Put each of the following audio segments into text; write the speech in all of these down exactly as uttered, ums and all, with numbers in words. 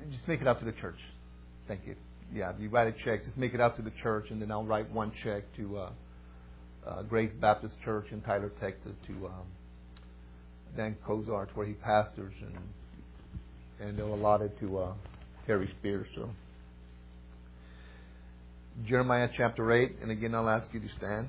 just make it out to the church. Thank you. Yeah, if you write a check, just make it out to the church, and then I'll write one check to uh, uh, Grace Baptist Church in Tyler, Texas, to um, Dan Cozart, where he pastors, and and they'll allot it to uh, Terry Spears. So Jeremiah chapter eight, and again I'll ask you to stand.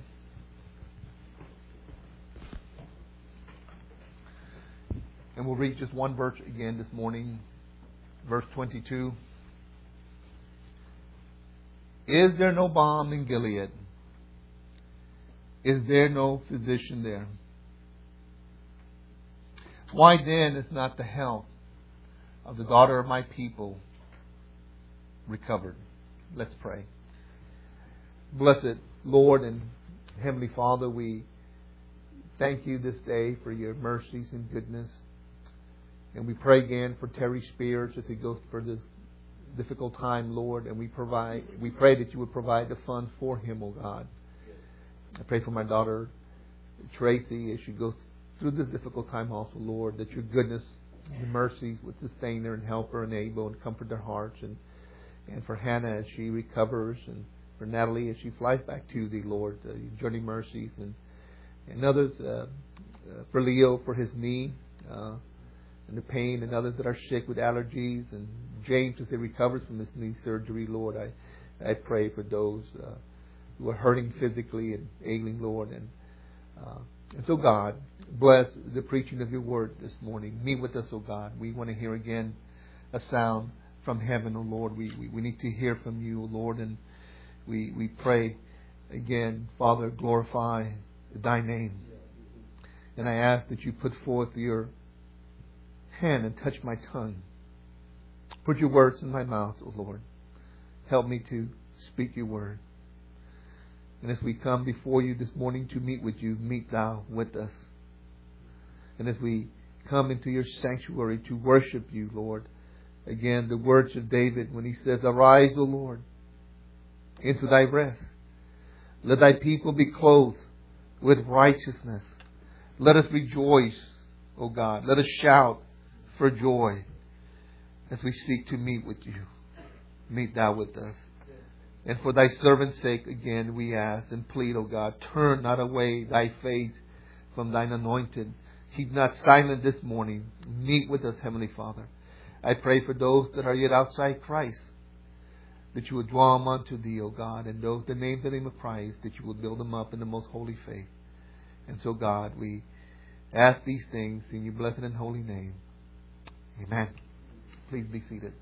And we'll read just one verse again this morning, verse twenty-two. Is there no balm in Gilead? Is there no physician there? Why then is not the health of the daughter of my people recovered? Let's pray. Blessed Lord and Heavenly Father, we thank you this day for your mercies and goodness. And we pray again for Terry Spears as he goes for this difficult time, Lord. And we provide, we pray that you would provide the funds for him, oh God. I pray for my daughter Tracy as she goes through this difficult time also, Lord, that your goodness and your mercies would sustain her and help her and enable and comfort their hearts. And, and for Hannah as she recovers, and for Natalie as she flies back to thee, Lord, uh, your journey mercies. And, and others, uh, uh, for Leo, for his knee, uh, and the pain, and others that are sick with allergies, and James as he recovers from his knee surgery, Lord, I, I pray for those uh, who are hurting physically and ailing, Lord. And, uh, and so, God, bless the preaching of your word this morning. Meet with us, oh God. We want to hear again a sound from heaven, oh Lord. We, we, we need to hear from you, oh Lord. And we, we pray again, Father, glorify thy name. And I ask that you put forth your hand and touch my tongue. Put your words in my mouth, O Lord. Help me to speak your word. And as we come before you this morning to meet with you, meet thou with us. And as we come into your sanctuary to worship you, Lord, again, the words of David when he says, arise, O Lord, into thy rest. Let thy people be clothed with righteousness. Let us rejoice, O God. Let us shout for joy as we seek to meet with you. Meet thou with us. And for thy servant's sake, again, we ask and plead, O God, turn not away thy face from thine anointed. Keep not silent this morning. Meet with us, Heavenly Father. I pray for those that are yet outside Christ, that you would draw them unto thee, O God, and those that name the name of Christ, that you would build them up in the most holy faith. And so, God, we ask these things in your blessed and holy name. Amen. Please be seated.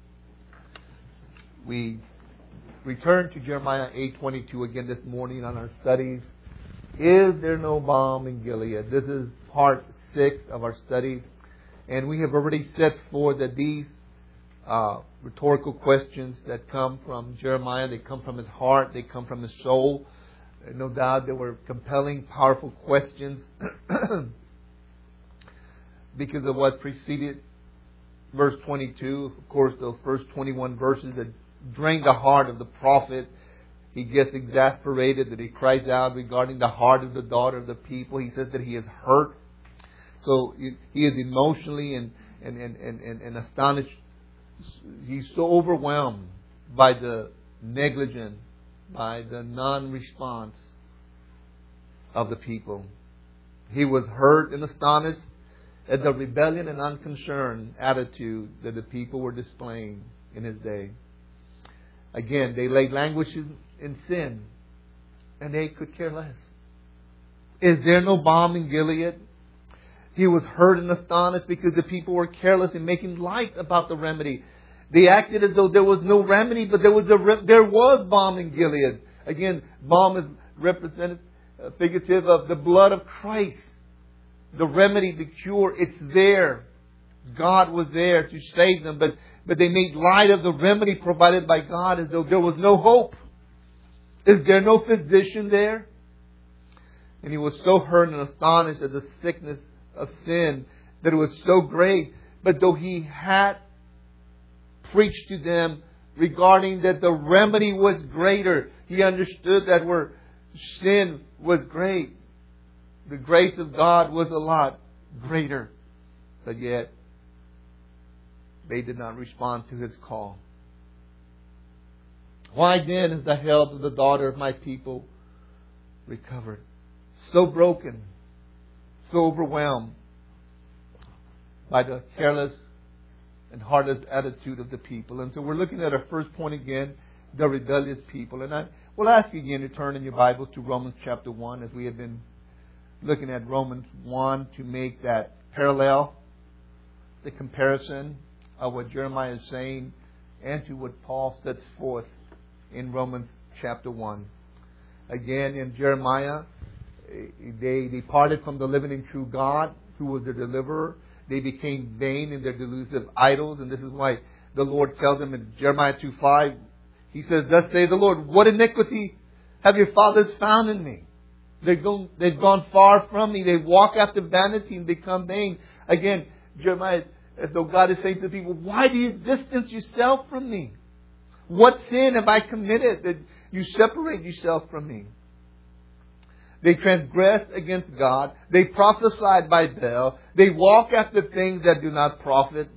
We return to Jeremiah eight twenty-two again this morning on our studies. Is there no balm in Gilead? This is part six of our study. And we have already set forth that these uh, rhetorical questions that come from Jeremiah, they come from his heart, they come from his soul. No doubt they were compelling, powerful questions because of what preceded verse twenty-two. Of course, those first twenty-one verses that drain the heart of the prophet. He gets exasperated that he cries out regarding the heart of the daughter of the people. He says that he is hurt. So he is emotionally and, and, and, and, and astonished. He's so overwhelmed by the negligence, by the non-response of the people. He was hurt and astonished at the rebellion and unconcerned attitude that the people were displaying in his day. Again, they lay languishing in sin, and they could care less. Is there no balm in Gilead? He was hurt and astonished because the people were careless in making light about the remedy. They acted as though there was no remedy, but there was a re- there was balm in Gilead. Again, balm is represented, uh, figurative of the blood of Christ. The remedy, the cure, it's there. God was there to save them, but, but they made light of the remedy provided by God as though there was no hope. Is there no physician there? And he was so hurt and astonished at the sickness of sin that it was so great. But though he had preached to them regarding that the remedy was greater, he understood that where sin was great, the grace of God was a lot greater. But yet, they did not respond to His call. Why then is the health of the daughter of my people recovered? So broken, so overwhelmed by the careless and heartless attitude of the people. And so we're looking at our first point again, the rebellious people. And I will ask you again to turn in your Bibles to Romans chapter one, as we have been looking at Romans one to make that parallel, the comparison of what Jeremiah is saying and to what Paul sets forth in Romans chapter one. Again, in Jeremiah, they departed from the living and true God, who was their deliverer. They became vain in their delusive idols. And this is why the Lord tells them in Jeremiah two five, He says, "Thus says the Lord, what iniquity have your fathers found in me? They've gone, they've gone far from me. They walk after vanity and become vain." Again, Jeremiah, as though God is saying to the people, why do you distance yourself from me? What sin have I committed that you separate yourself from me? They transgressed against God. They prophesied by Baal. They walk after things that do not profit.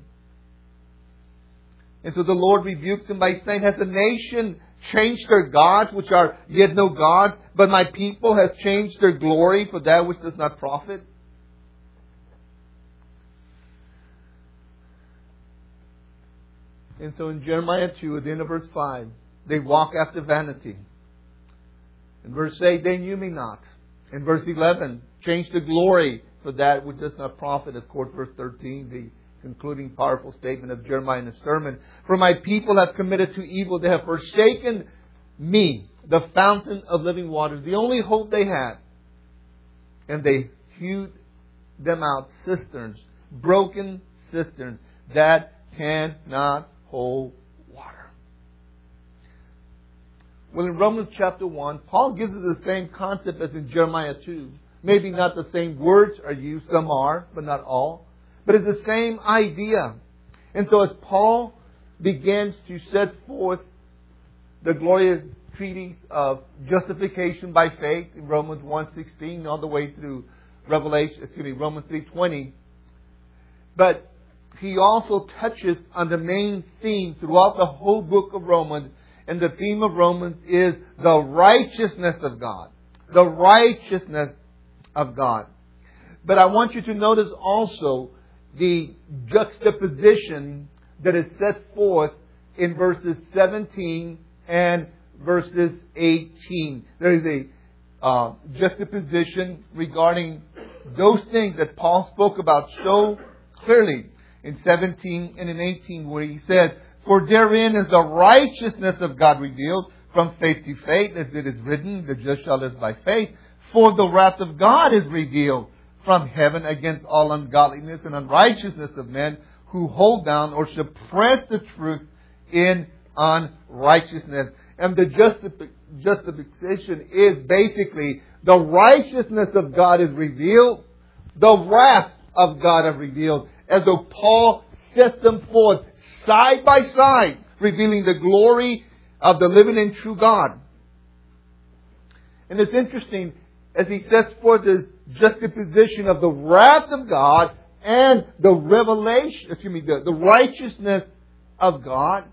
And so the Lord rebukes them by saying, "Has the nation changed their gods, which are yet no gods? But my people has changed their glory for that which does not profit." And so in Jeremiah two, at the end of verse five, they walk after vanity. In verse eight, they knew me not. In verse eleven, change the glory for that which does not profit. Of course, verse thirteen, the concluding powerful statement of Jeremiah in his sermon. "For my people have committed to evil. They have forsaken me, the fountain of living waters," the only hope they had. "And they hewed them out cisterns, broken cisterns that cannot hold water." Well, in Romans chapter one, Paul gives us the same concept as in Jeremiah two. Maybe not the same words are used. Some are, but not all. But it's the same idea. And so as Paul begins to set forth the glorious treatise of justification by faith in Romans one sixteen all the way through Revelation, excuse me, Romans three twenty. But he also touches on the main theme throughout the whole book of Romans. And the theme of Romans is the righteousness of God. The righteousness of God. But I want you to notice also the juxtaposition that is set forth in verses seventeen and verses eighteen. There is a uh, juxtaposition regarding those things that Paul spoke about so clearly in seventeen and in eighteen, where he says, "For therein is the righteousness of God revealed from faith to faith, as it is written, the just shall live by faith. For the wrath of God is revealed from heaven against all ungodliness and unrighteousness of men who hold down or suppress the truth in unrighteousness." And the justifi- justification is basically the righteousness of God is revealed, the wrath of God is revealed, as though Paul sets them forth side by side, revealing the glory of the living and true God. And it's interesting, as he sets forth this juxtaposition of the wrath of God and the revelation, excuse me, the, the righteousness of God.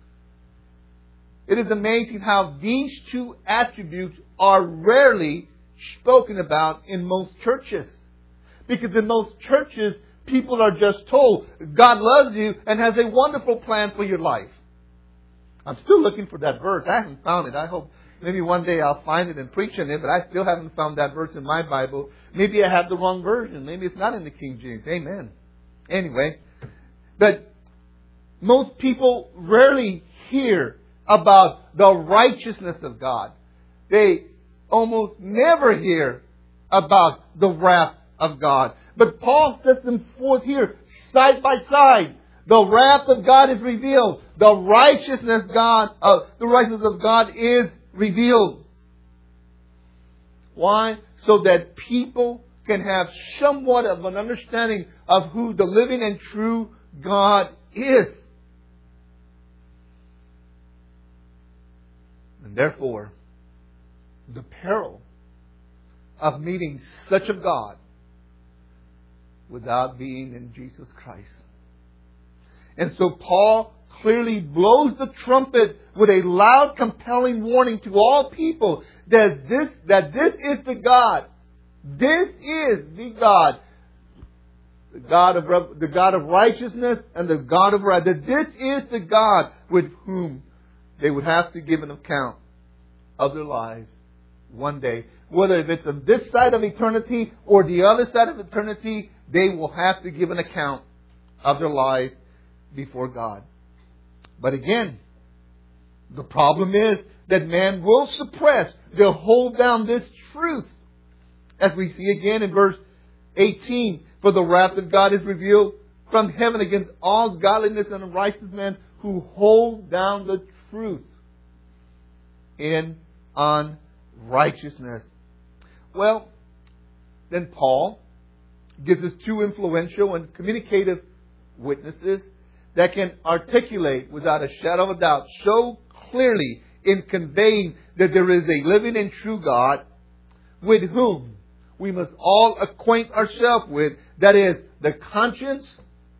It is amazing how these two attributes are rarely spoken about in most churches. Because in most churches, people are just told God loves you and has a wonderful plan for your life. I'm still looking for that verse. I haven't found it. I hope maybe one day I'll find it and preach on it, but I still haven't found that verse in my Bible. Maybe I have the wrong version. Maybe it's not in the King James. Amen. Anyway, but most people rarely hear about the righteousness of God. They almost never hear about the wrath of God. But Paul sets them forth here, side by side. The wrath of God is revealed. The righteousness God, uh, the righteousness of God is revealed. Why? So that people can have somewhat of an understanding of who the living and true God is. And therefore, the peril of meeting such a God without being in Jesus Christ. And so Paul clearly blows the trumpet with a loud, compelling warning to all people that this, that this is the God. This is the God. The God of, the God of righteousness and the God of wrath. That this is the God with whom they would have to give an account of their lives one day. Whether if it's on this side of eternity or the other side of eternity, they will have to give an account of their life before God. But again, the problem is that man will suppress, they'll hold down this truth. As we see again in verse eighteen, for the wrath of God is revealed from heaven against all godliness and unrighteous men who hold down the truth in unrighteousness. Well, then Paul gives us two influential and communicative witnesses that can articulate without a shadow of a doubt so clearly in conveying that there is a living and true God with whom we must all acquaint ourselves with. That is the conscience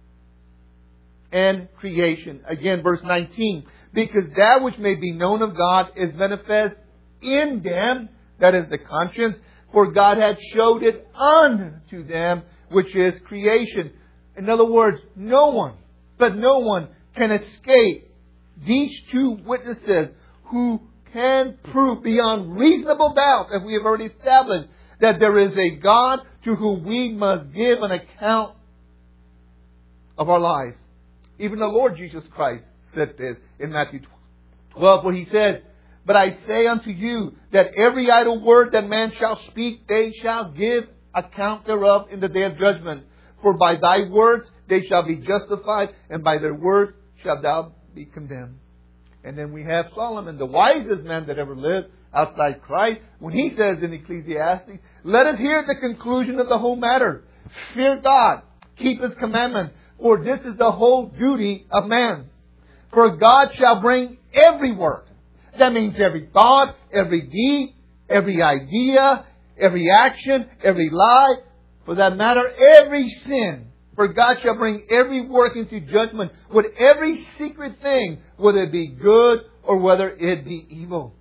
and creation. Again, verse nineteen. Because that which may be known of God is manifest in them, that is the conscience, for God hath showed it unto them, which is creation. In other words, no one, but no one can escape these two witnesses who can prove beyond reasonable doubt, as we have already established, that there is a God to whom we must give an account of our lives. Even the Lord Jesus Christ said this in Matthew twelve, where He said, but I say unto you that every idle word that man shall speak, they shall give account thereof in the day of judgment. For by thy words they shall be justified, and by their words shalt thou be condemned. And then we have Solomon, the wisest man that ever lived outside Christ, when he says in Ecclesiastes, let us hear the conclusion of the whole matter. Fear God, keep His commandments, for this is the whole duty of man. For God shall bring every work. That means every thought, every deed, every idea, every action, every lie, for that matter, every sin. For God shall bring every work into judgment with every secret thing, whether it be good or whether it be evil.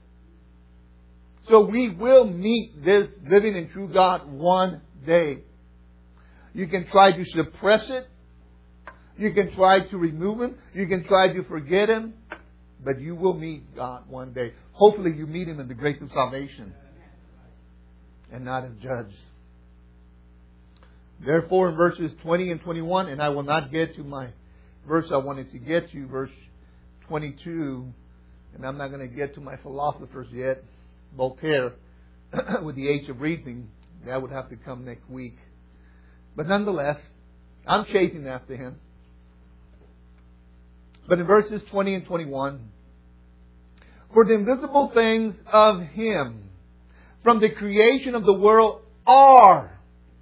So we will meet this living and true God one day. You can try to suppress it. You can try to remove Him. You can try to forget Him. But you will meet God one day. Hopefully you meet Him in the grace of salvation and not as judge. Therefore, in verses twenty and twenty-one, and I will not get to my verse I wanted to get to, verse twenty-two, and I'm not going to get to my philosophers yet, Voltaire, with the age of reason. That would have to come next week. But nonetheless, I'm chasing after him. But in verses twenty and twenty-one, for the invisible things of Him from the creation of the world are,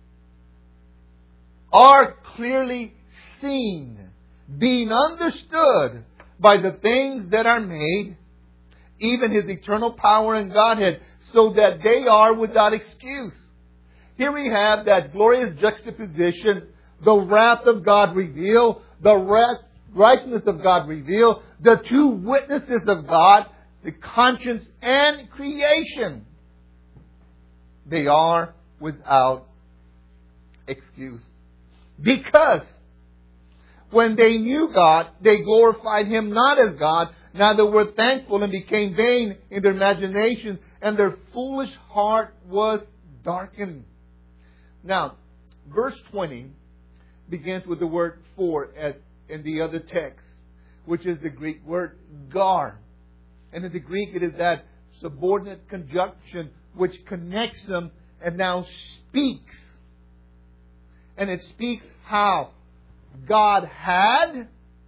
are clearly seen, being understood by the things that are made, even His eternal power and Godhead, so that they are without excuse. Here we have that glorious juxtaposition, the wrath of God revealed, the wrath righteousness of God revealed, the two witnesses of God, the conscience and creation. They are without excuse. Because when they knew God, they glorified Him not as God, neither were thankful, and became vain in their imagination, and their foolish heart was darkened. Now, verse twenty begins with the word for, as in the other text, which is the Greek word gar. And in the Greek it is that subordinate conjunction which connects them and now speaks. And it speaks how God had,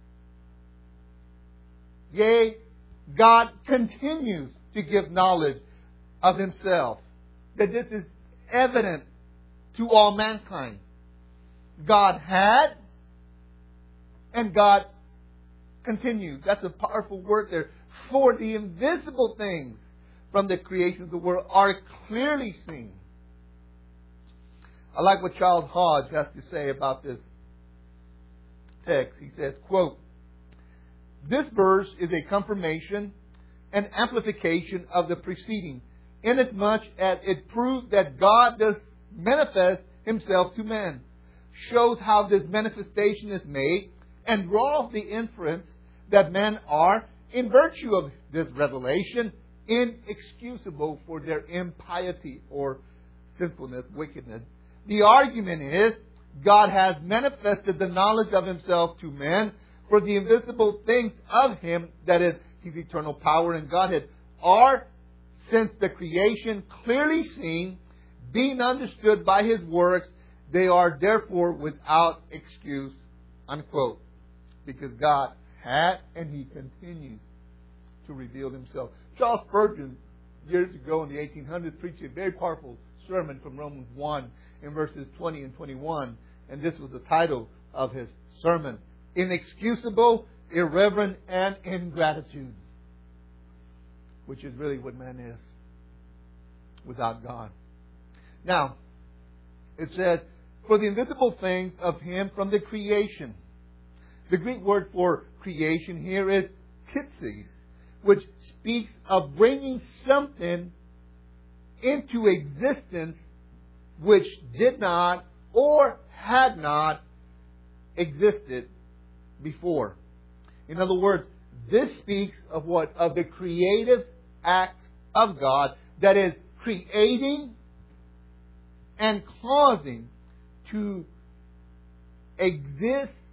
yea, God continues to give knowledge of Himself. That this is evident to all mankind. God had, and God continues. That's a powerful word there. For the invisible things from the creation of the world are clearly seen. I like what Charles Hodge has to say about this text. He says, quote, "This verse is a confirmation and amplification of the preceding, inasmuch as it proves that God does manifest Himself to man, shows how this manifestation is made, and draws the inference that men are, in virtue of this revelation, inexcusable for their impiety or sinfulness, wickedness. The argument is, God has manifested the knowledge of Himself to men, for the invisible things of Him, that is, His eternal power and Godhead, are, since the creation, clearly seen, being understood by His works, they are therefore without excuse," unquote. Because God had and He continues to reveal Himself. Charles Spurgeon, years ago in the eighteen hundreds, preached a very powerful sermon from Romans one in verses twenty and twenty-one. And this was the title of his sermon: "Inexcusable, Irreverent, and Ingratitude." Which is really what man is without God. Now, it said, "For the invisible things of Him from the creation." The Greek word for creation here is "kitsis," which speaks of bringing something into existence which did not or had not existed before. In other words, this speaks of what? Of the creative act of God, that is, creating and causing to exist,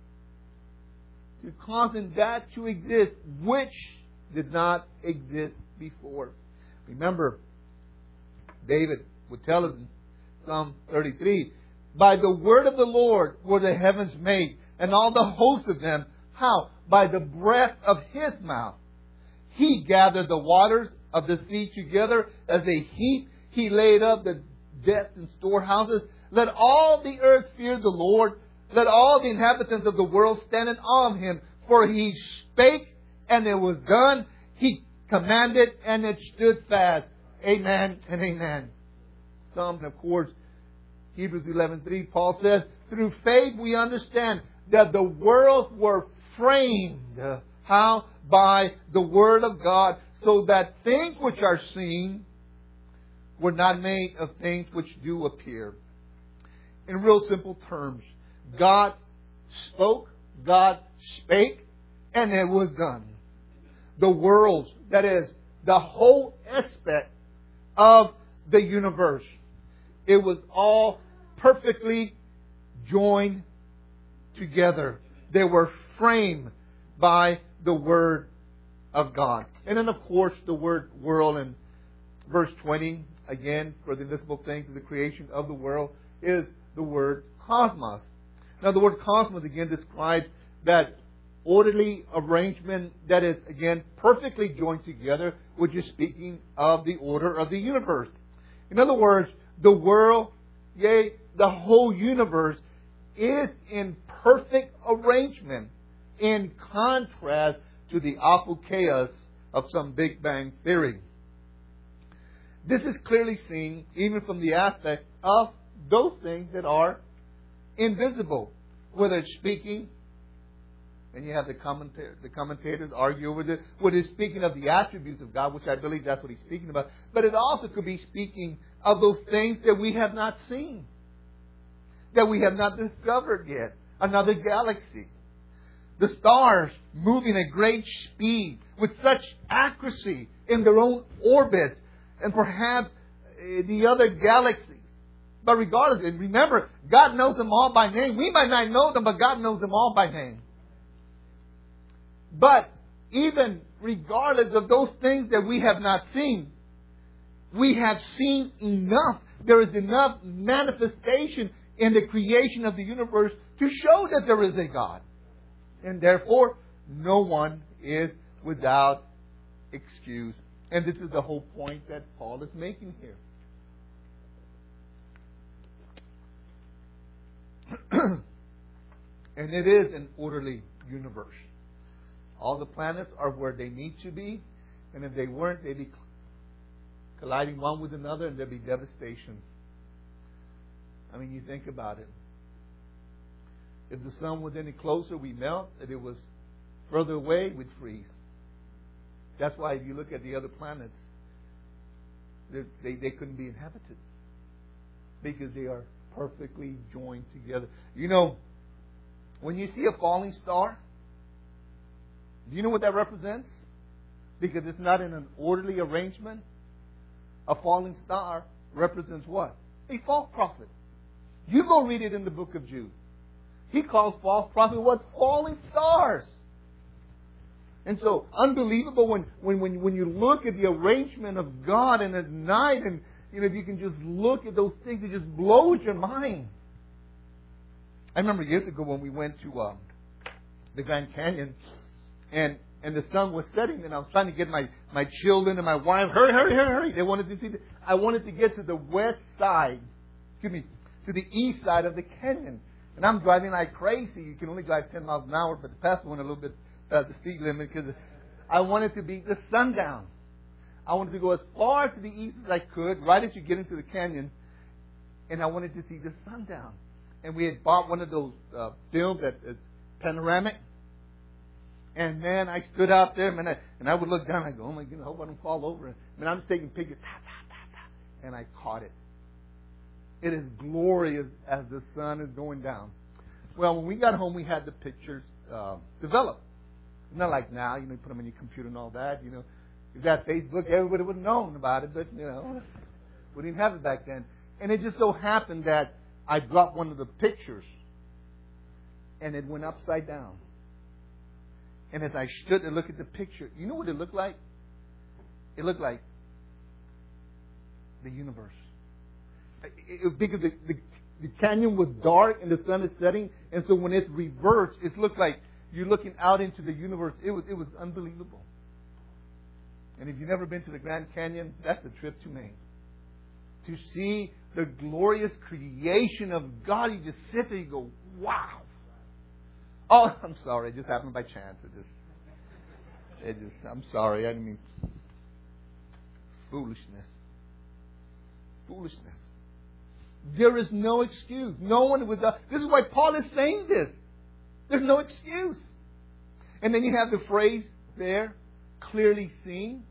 to causing that to exist which did not exist before. Remember, David would tell us in Psalm thirty-three, "By the word of the Lord were the heavens made, and all the hosts of them." How? By the breath of His mouth. "He gathered the waters of the sea together as a heap. He laid up the depths in storehouses. Let all the earth fear the Lord. Let all the inhabitants of the world stand in awe of Him. For He spake, and it was done. He commanded, and it stood fast." Amen and amen. Some, of course, Hebrews eleven three, Paul says, "Through faith we understand that the worlds were framed." How? By the Word of God, so that things which are seen were not made of things which do appear. In real simple terms, God spoke, God spake, and it was done. The worlds, that is, the whole aspect of the universe, it was all perfectly joined together. They were framed by the Word of God. And then, of course, the word world in verse twenty, again, for the invisible things of the creation of the world, is the word cosmos. Now, the word cosmos, again, describes that orderly arrangement that is, again, perfectly joined together, which is speaking of the order of the universe. In other words, the world, yea, the whole universe, is in perfect arrangement, in contrast to the awful chaos of some Big Bang theory. This is clearly seen even from the aspect of those things that are invisible, whether it's speaking, and you have the commentators, the commentators argue over this, whether it's speaking of the attributes of God, which I believe that's what he's speaking about, but it also could be speaking of those things that we have not seen, that we have not discovered yet, another galaxy. The stars moving at great speed with such accuracy in their own orbits, and perhaps the other galaxies. But regardless, and remember, God knows them all by name. We might not know them, but God knows them all by name. But even regardless of those things that we have not seen, we have seen enough. There is enough manifestation in the creation of the universe to show that there is a God. And therefore, no one is without excuse. And this is the whole point that Paul is making here. And it is an orderly universe. All the planets are where they need to be. And if they weren't, they'd be colliding one with another and there'd be devastation. I mean, you think about it. If the sun was any closer, we melt. If it was further away, we'd freeze. That's why if you look at the other planets, they, they couldn't be inhabited. Because they are perfectly joined together. You know, when you see a falling star, do you know what that represents? Because it's not in an orderly arrangement. A falling star represents what? A false prophet. You go read it in the book of Jude. He calls false prophets what? Falling stars. And so, unbelievable when, when, when, when you look at the arrangement of God and at night, and you know, if you can just look at those things, it just blows your mind. I remember years ago when we went to um, the Grand Canyon, and and the sun was setting, and I was trying to get my, my children and my wife, hurry, hurry, hurry, hurry. They wanted to see. The, I wanted to get to the west side, excuse me, to the east side of the canyon. And I'm driving like crazy. You can only drive ten miles an hour, but the pastor went a little bit past the speed limit because I wanted to be the sundown. I wanted to go as far to the east as I could, right as you get into the canyon, and I wanted to see the sundown. And we had bought one of those uh, films that is panoramic. And then I stood out there, and I, and I would look down, and I go, oh my goodness, I hope I don't fall over. And I'm just taking pictures, ta, ta, ta, ta, and I caught it. It is glorious as the sun is going down. Well, when we got home, we had the pictures uh, developed. Not like now, you know, you put them in your computer and all that. You know, if that Facebook, everybody would have known about it, but you know, we didn't have it back then. And it just so happened that I dropped one of the pictures, and it went upside down. And as I stood and looked at the picture, you know what it looked like? It looked like the universe. It, it, because the, the, the canyon was dark and the sun is setting, and so when it's reversed, it looked like you're looking out into the universe. It was it was unbelievable. And if you've never been to the Grand Canyon, that's a trip to make. To see the glorious creation of God, you just sit there, you go, wow. Oh, I'm sorry. It just happened by chance. It just, it just, I'm sorry. I didn't mean foolishness. Foolishness. There is no excuse. No one was, uh, this is why Paul is saying this. There's no excuse. And then you have the phrase there, clearly seen.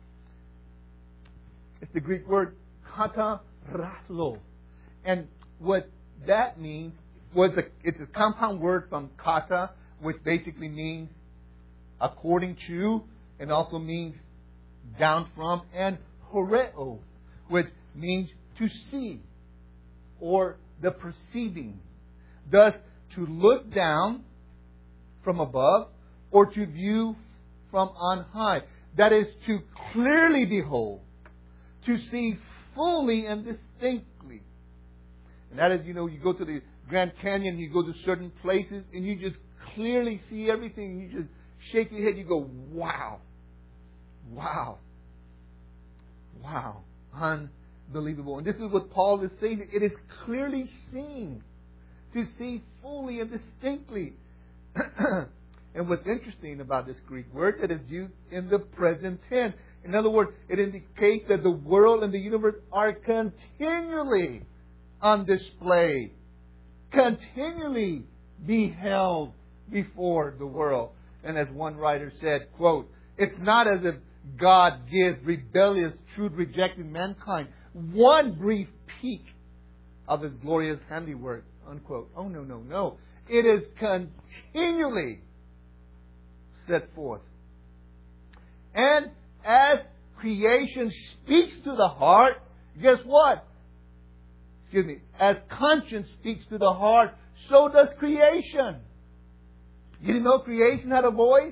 It's the Greek word kataraslo. And what that means was a, it's a compound word from kata, which basically means according to, and also means down from, and horeo, which means to see, or the perceiving. Thus, to look down from above, or to view from on high. That is to clearly behold, to see fully and distinctly. And that is, you know, you go to the Grand Canyon, you go to certain places, and you just clearly see everything. You just shake your head, you go, wow. Wow. Wow. Unbelievable. And this is what Paul is saying. It is clearly seen. To see fully and distinctly. And what's interesting about this Greek word, that is used in the present tense. In other words, it indicates that the world and the universe are continually on display. Continually beheld before the world. And as one writer said, quote, it's not as if God gives rebellious, truth-rejecting mankind one brief peek of His glorious handiwork, unquote. Oh, no, no, no. It is continually set forth. And as creation speaks to the heart, guess what? Excuse me. As conscience speaks to the heart, so does creation. You didn't know creation had a voice?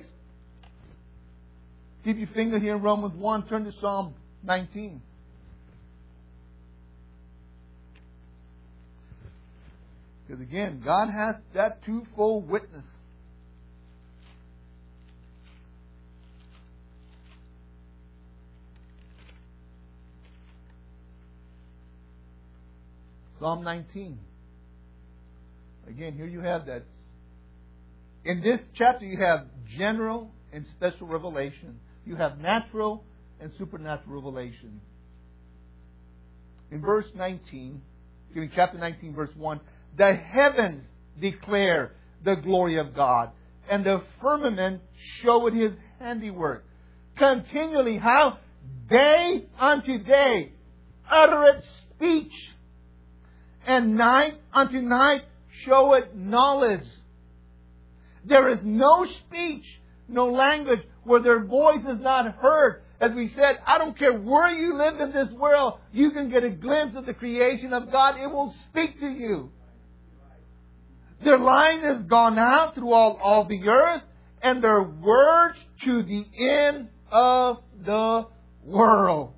Keep your finger here in Romans one. Turn to Psalm nineteen. Because again, God has that twofold witness. Psalm nineteen. Again, here you have that. In this chapter, you have general and special revelation. You have natural and supernatural revelation. In verse nineteen, in chapter nineteen, verse one, the heavens declare the glory of God. And the firmament showed His handiwork. Continually, how? Day unto day uttereth speech, and night unto night showeth knowledge. There is no speech, no language where their voice is not heard. As we said, I don't care where you live in this world, you can get a glimpse of the creation of God. It will speak to you. Their line has gone out through all, all the earth, and their words to the end of the world.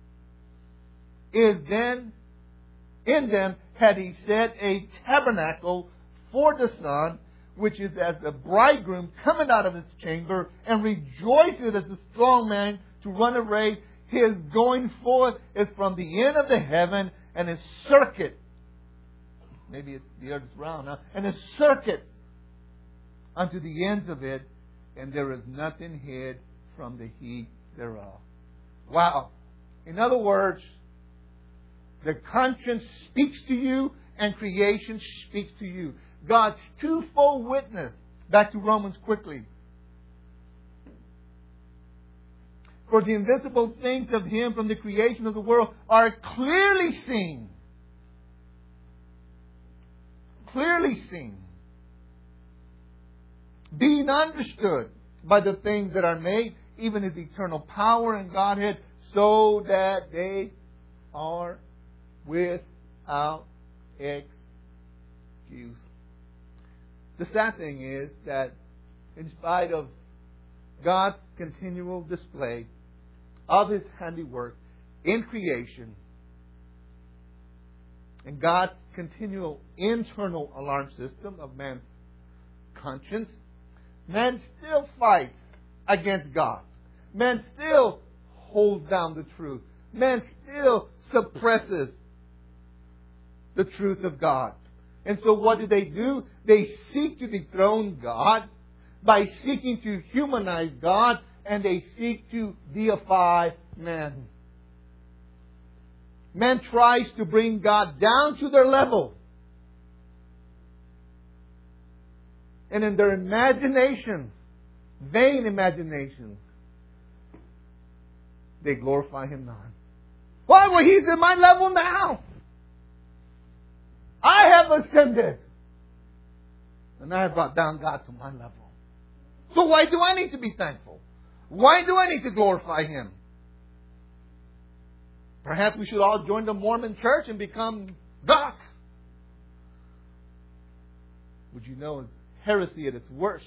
Is then, in them had He set a tabernacle for the sun, which is as the bridegroom coming out of his chamber, and rejoiceth as a strong man to run a race. His going forth is from the end of the heaven, and his circuit, maybe it's the earth is round now, and his circuit unto the ends of it, and there is nothing hid from the heat thereof. Wow. In other words, the conscience speaks to you and creation speaks to you. God's twofold witness. Back to Romans quickly. For the invisible things of Him from the creation of the world are clearly seen. Clearly seen. Being understood by the things that are made, even His eternal power and Godhead, so that they are without excuse. The sad thing is that in spite of God's continual display of His handiwork in creation and God's continual internal alarm system of man's conscience, man still fights against God. Man still holds down the truth. Man still suppresses the truth of God. And so what do they do? They seek to dethrone God by seeking to humanize God, and they seek to deify man. Man tries to bring God down to their level. And in their imagination, vain imagination, they glorify Him not. Why? Well, He's in my level now. I have ascended. And I have brought down God to my level. So why do I need to be thankful? Why do I need to glorify Him? Perhaps we should all join the Mormon church and become gods. Which you know is heresy at its worst.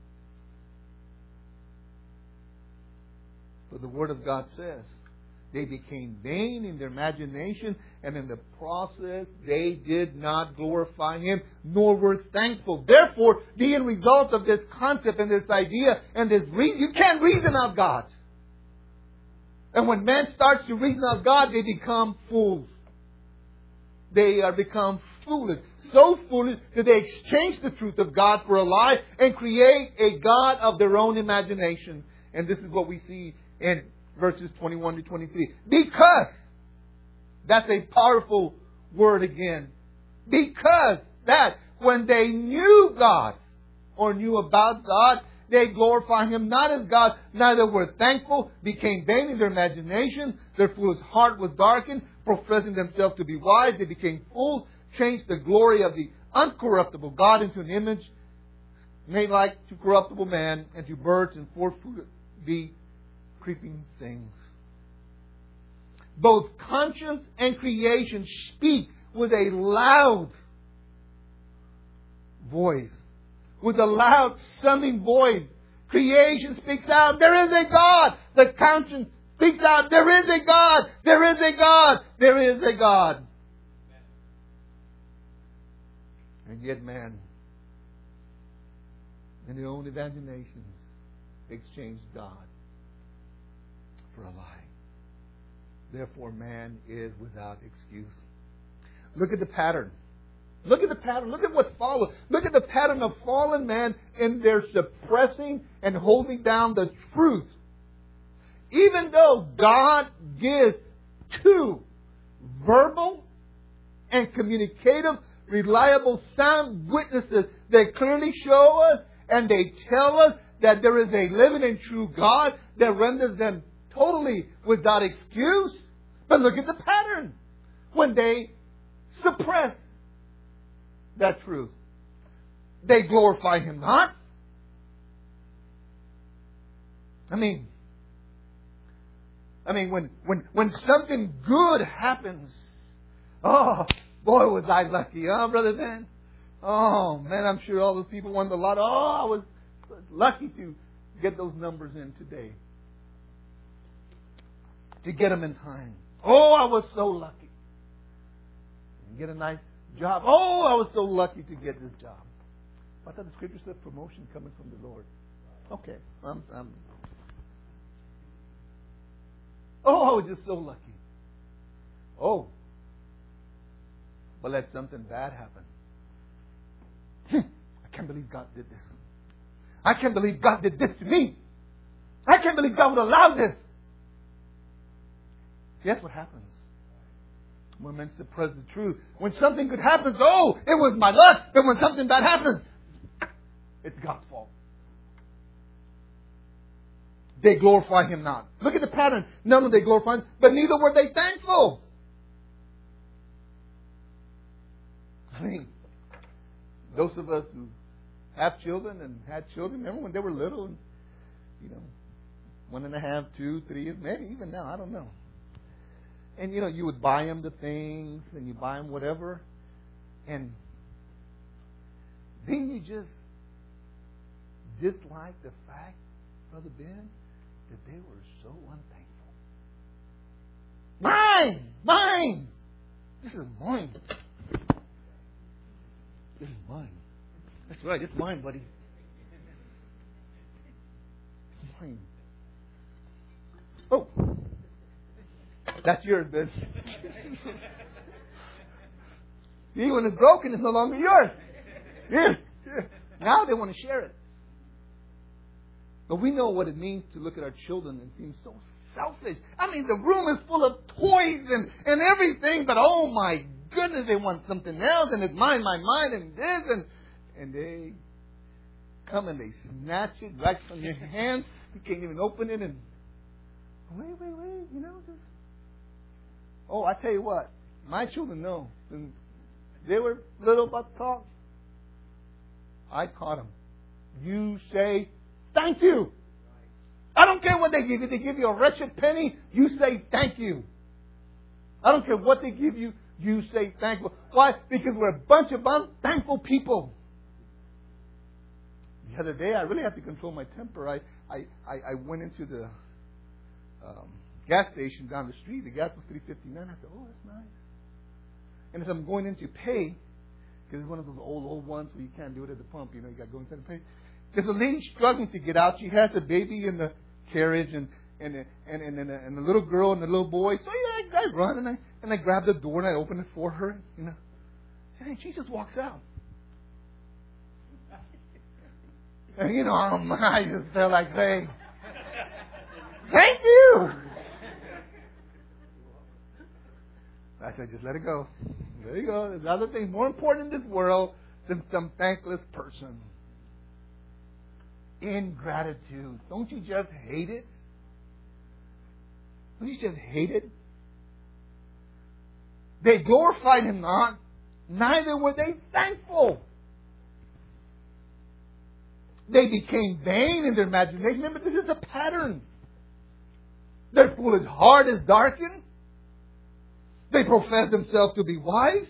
But the Word of God says, they became vain in their imagination, and in the process they did not glorify Him, nor were thankful. Therefore, the end result of this concept and this idea and this reason, you can't reason out God. And when man starts to reason out God, they become fools. They are become foolish. So foolish that they exchange the truth of God for a lie and create a God of their own imagination. And this is what we see in verses twenty-one to twenty-three. Because, that's a powerful word again. Because that when they knew God or knew about God, they glorify Him not as God, neither were thankful, became vain in their imagination, their foolish heart was darkened, professing themselves to be wise, they became fools, changed the glory of the uncorruptible God into an image made like to corruptible man, and to birds and four-footed beasts, creeping things. Both conscience and creation speak with a loud voice. With a loud, sounding voice. Creation speaks out, there is a God. The conscience speaks out, there is a God. There is a God. There is a God. And yet man, in their own imaginations, exchanged God for a lie. Therefore, man is without excuse. Look at the pattern. Look at the pattern. Look at what follows. Look at the pattern of fallen man in their suppressing and holding down the truth. Even though God gives two verbal and communicative reliable, sound witnesses that clearly show us and they tell us that there is a living and true God that renders them totally without excuse. But look at the pattern. When they suppress that truth, they glorify Him not. I mean, I mean, when, when, when something good happens, oh, boy, was I lucky, huh, Brother Dan? Oh, man, I'm sure all those people won the lotto. Oh, I was lucky to get those numbers in today. To get them in time. Oh, I was so lucky. And get a nice job. Oh, I was so lucky to get this job. I thought the Scripture said promotion coming from the Lord. Okay. I'm, I'm, oh, I was just so lucky. Oh. But let something bad happen. I can't believe God did this. I can't believe God did this to me. I can't believe God would allow this. See, that's what happens. We're meant to suppress the truth. When something good happens, oh, it was my luck. But when something bad happens, it's God's fault. They glorify Him not. Look at the pattern. None of they glorify Him, but neither were they thankful. I mean, those of us who have children and had children, remember when they were little, and, you know, one and a half, two, three years, maybe even now, I don't know. And, you know, you would buy them the things and you buy them whatever. And then you just dislike the fact, Brother Ben, that they were so unthankful. Mine! Mine! This is mine. This is mine. That's right, it's mine, buddy. It's mine. Oh. That's yours, Ben. See, when it's broken, it's no longer yours. Here, here. Now they want to share it. But we know what it means to look at our children and seem so selfish. I mean, the room is full of toys and, and everything, but oh my goodness, they want something else, and it's mine, mine, mine, and this, and and they come and they snatch it right from your hands. You can't even open it, and wait, wait, wait, you know, just. Oh, I tell you what, my children know. When they were little about to talk, I taught them. You say thank you. I don't care what they give you. They give you a wretched penny, you say thank you. I don't care what they give you, you say thankful. Why? Because we're a bunch of unthankful people. The other day, I really had to control my temper. I, I, I, I went into the um, gas station down the street. The gas was three fifty-nine. I thought, oh, that's nice. And as I'm going in to pay, because it's one of those old, old ones where you can't do it at the pump, you know, you got to go inside and pay. There's a lady struggling to get out. She has a baby in the carriage and and and and, and, a, and a little girl and a little boy. So yeah, I, I run and I and I grab the door and I open it for her. You know, and she just walks out. And you know, I just felt like saying, "Thank you." I said, "Just let it go. There you go. There's other things more important in this world than some thankless person." Ingratitude. Don't you just hate it? Don't you just hate it? They glorified Him not, neither were they thankful. They became vain in their imagination. Remember, this is a pattern. Their foolish heart is darkened. They profess themselves to be wise.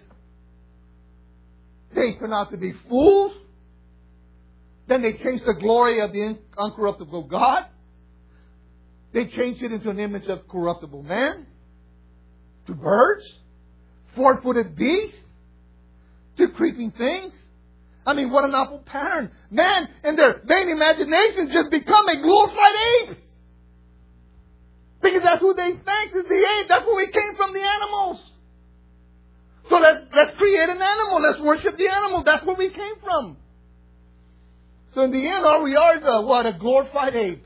They turn out to be fools. Then they changed the glory of the uncorruptible God. They changed it into an image of corruptible man, to birds, four-footed beasts, to creeping things. I mean, what an awful pattern. Man, in their vain imagination, just become a glorified ape. Because that's who they think is the ape. That's where we came from, the animals. So let's, let's create an animal. Let's worship the animal. That's where we came from. So in the end, all we are is a, what? A glorified ape.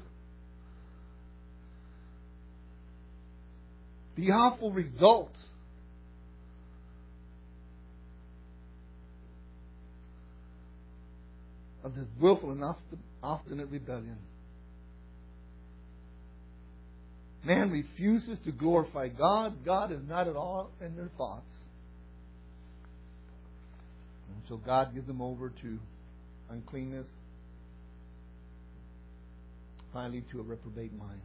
The awful result of this willful and obstinate rebellion. Man refuses to glorify God. God is not at all in their thoughts. And so God gives them over to uncleanness, finally to a reprobate mind.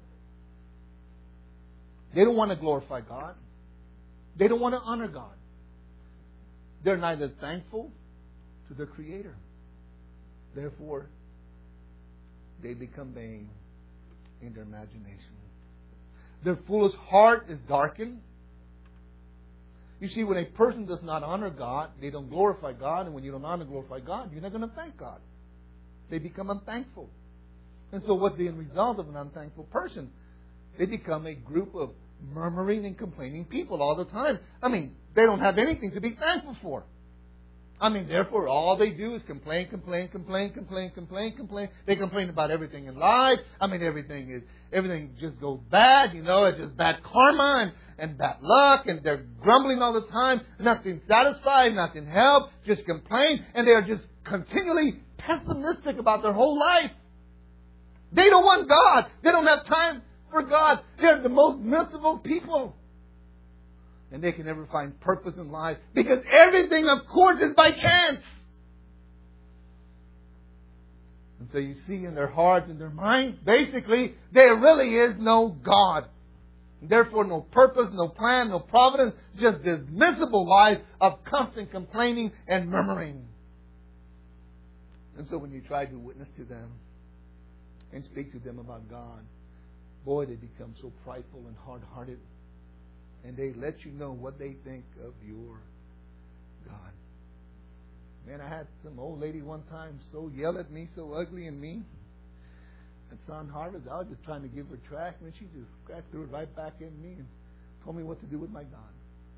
They don't want to glorify God. They don't want to honor God. They're neither thankful to their Creator. Therefore, they become vain in their imagination. Their foolish heart is darkened. You see, when a person does not honor God, they don't glorify God, and when you don't honor and glorify God, you're not going to thank God. They become unthankful. And so what's the end result of an unthankful person? They become a group of murmuring and complaining people all the time. I mean, they don't have anything to be thankful for. I mean, therefore, all they do is complain, complain, complain, complain, complain, complain. They complain about everything in life. I mean, everything is everything just goes bad. You know, it's just bad karma and, and bad luck, and they're grumbling all the time. Nothing satisfied, nothing helped. Just complain, and they are just continually pessimistic about their whole life. They don't want God. They don't have time for God. They're the most miserable people. And they can never find purpose in life because everything, of course, is by chance. And so you see in their hearts and their minds, basically, there really is no God. And therefore, no purpose, no plan, no providence, just this miserable life of constant complaining and murmuring. And so when you try to witness to them and speak to them about God, boy, they become so prideful and hard-hearted. And they let you know what they think of your God. Man, I had some old lady one time so yell at me, so ugly and mean. At Son Harvest, I was just trying to give her track, and she just scratched threw it right back in me and told me what to do with my God.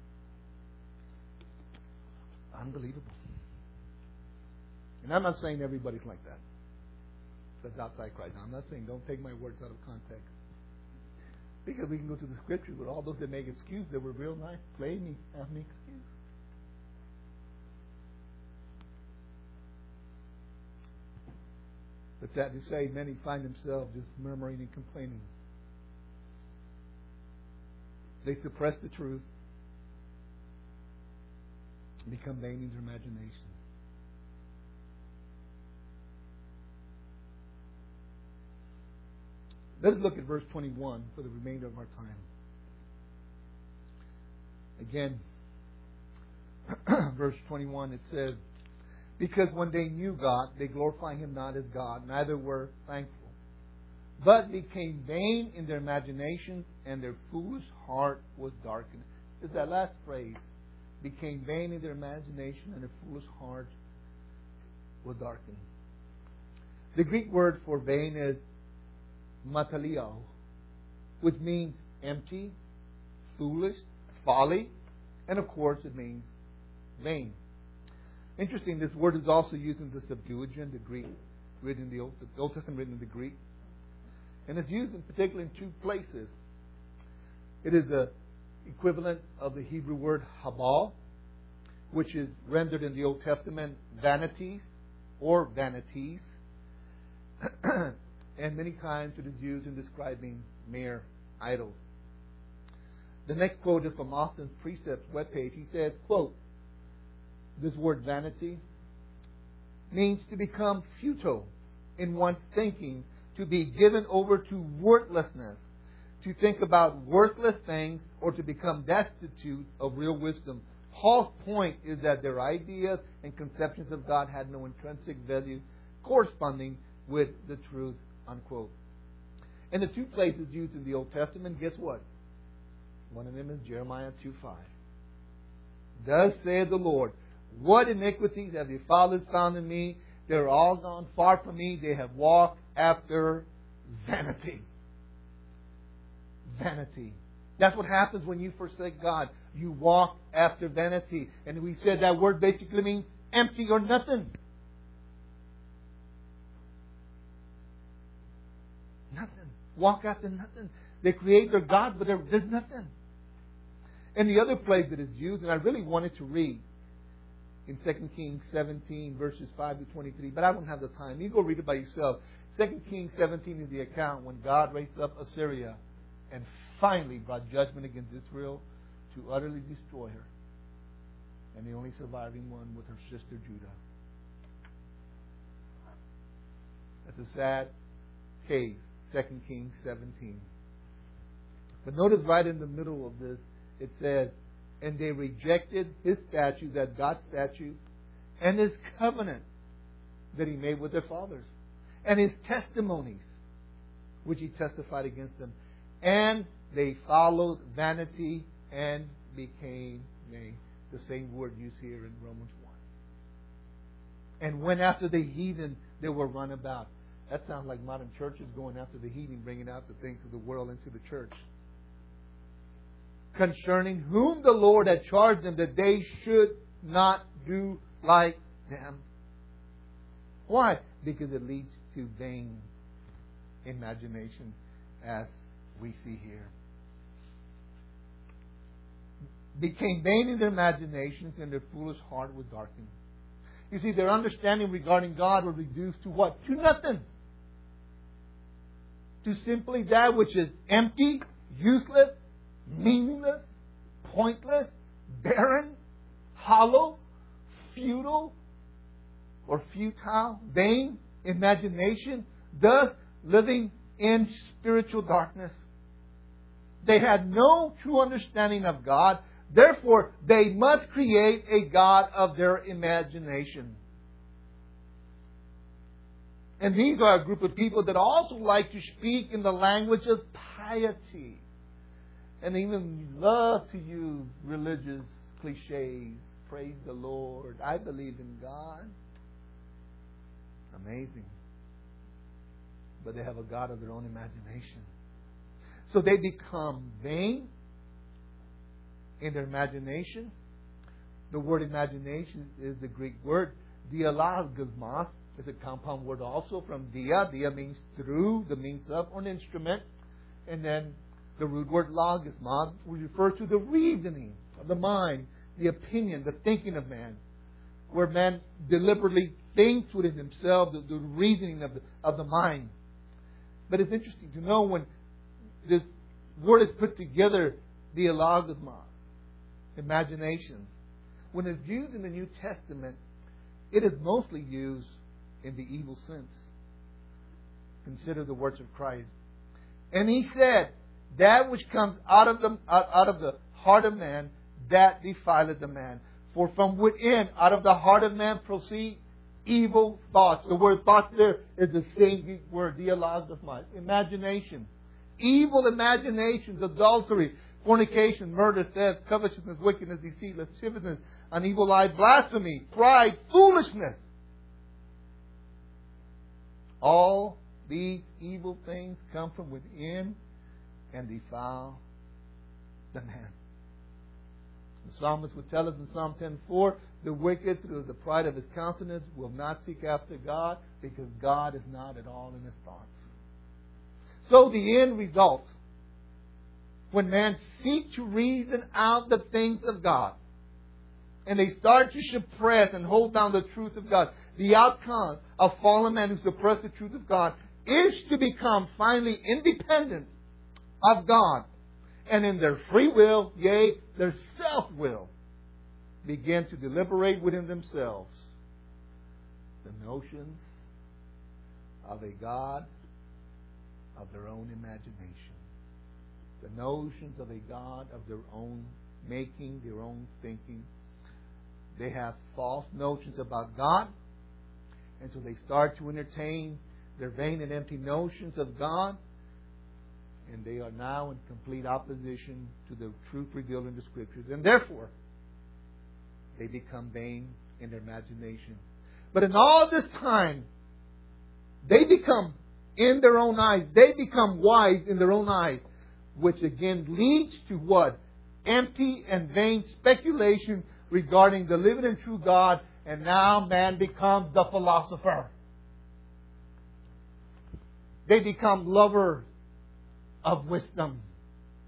Unbelievable. And I'm not saying everybody's like that. That's outside Christ. Now, I'm not saying don't take my words out of context. Because we can go to the scriptures where all those that make excuse, they were real nice. Play me, have me excuse. But sad to say, many find themselves just murmuring and complaining. They suppress the truth, become vain in their imagination. Let's look at verse twenty-one for the remainder of our time. Again, verse twenty-one, it says, because when they knew God, they glorified Him not as God, neither were thankful, but became vain in their imaginations, and their foolish heart was darkened. It's that last phrase, became vain in their imagination, and their foolish heart was darkened. The Greek word for vain is matalio, which means empty, foolish, folly, and of course it means vain. Interesting, this word is also used in the Septuagint, the Greek, written in the Old, the Old Testament written in the Greek. And it's used in particular in two places. It is the equivalent of the Hebrew word habal, which is rendered in the Old Testament vanities or vanities. And many times it is used in describing mere idols. The next quote is from Austin's Precepts webpage. He says, quote, this word vanity means to become futile in one's thinking, to be given over to worthlessness, to think about worthless things, or to become destitute of real wisdom. Paul's point is that their ideas and conceptions of God had no intrinsic value corresponding with the truth, unquote. And the two places used in the Old Testament, guess what? One of them is Jeremiah two five. Thus saith the Lord, what iniquities have your fathers found in me? They are all gone far from me. They have walked after vanity. Vanity. That's what happens when you forsake God. You walk after vanity. And we said that word basically means empty or nothing. Nothing. Walk after nothing. They create their God, but there's nothing. And the other place that is used, and I really wanted to read, in Second Kings seventeen, verses five to twenty-three. But I don't have the time. You go read it by yourself. Second Kings seventeen is the account when God raised up Assyria and finally brought judgment against Israel to utterly destroy her. And the only surviving one was her sister Judah. That's a sad case, Second Kings seventeen. But notice right in the middle of this, it says, and they rejected his statutes, that God's statutes, and his covenant that he made with their fathers, and his testimonies, which he testified against them. And they followed vanity and became vain. The same word used here in Romans one. And went after the heathen that were run about. That sounds like modern churches going after the heathen, bringing out the things of the world into the church. Concerning whom the Lord had charged them that they should not do like them. Why? Because it leads to vain imaginations, as we see here. Became vain in their imaginations, and their foolish heart was darkened. You see, their understanding regarding God was reduced to what? To nothing. To simply that which is empty, useless, meaningless, pointless, barren, hollow, futile, or futile, vain imagination, thus living in spiritual darkness. They had no true understanding of God. Therefore, they must create a God of their imagination. And these are a group of people that also like to speak in the language of piety. And even love to use religious cliches. Praise the Lord. I believe in God. Amazing. But they have a God of their own imagination. So they become vain in their imagination. The word imagination is the Greek word dialogos. It's a compound word also from dia. Dia means through, the means of, or an instrument. And then the root word logismos, which refers to the reasoning of the mind, the opinion, the thinking of man. Where man deliberately thinks within himself, the, the reasoning of the, of the mind. But it's interesting to know when this word is put together, dialogos, imagination. When it's used in the New Testament, it is mostly used in the evil sense. Consider the words of Christ. And he said, that which comes out of the out of the heart of man, that defileth the man. For from within, out of the heart of man, proceed evil thoughts. The word thoughts there is the same Greek word, dialogos, imagination. Evil imaginations, adultery, fornication, murder, theft, covetousness, wickedness, deceit, lasciviousness, an evil eye, blasphemy, pride, foolishness. All these evil things come from within and defile the man. The psalmist would tell us in Psalm ten four, the wicked through the pride of his countenance will not seek after God, because God is not at all in his thoughts. So the end result, when man seeks to reason out the things of God, and they start to suppress and hold down the truth of God, the outcome of fallen man who suppress the truth of God is to become finally independent of God. And in their free will, yea, their self-will, begin to deliberate within themselves the notions of a God of their own imagination. The notions of a God of their own making, their own thinking. They have false notions about God. And so they start to entertain their vain and empty notions of God. And they are now in complete opposition to the truth revealed in the Scriptures. And therefore, they become vain in their imagination. But in all this time, they become, in their own eyes, they become wise in their own eyes. Which again leads to what? Empty and vain speculation regarding the living and true God. And now man becomes the philosopher. They become lovers of wisdom.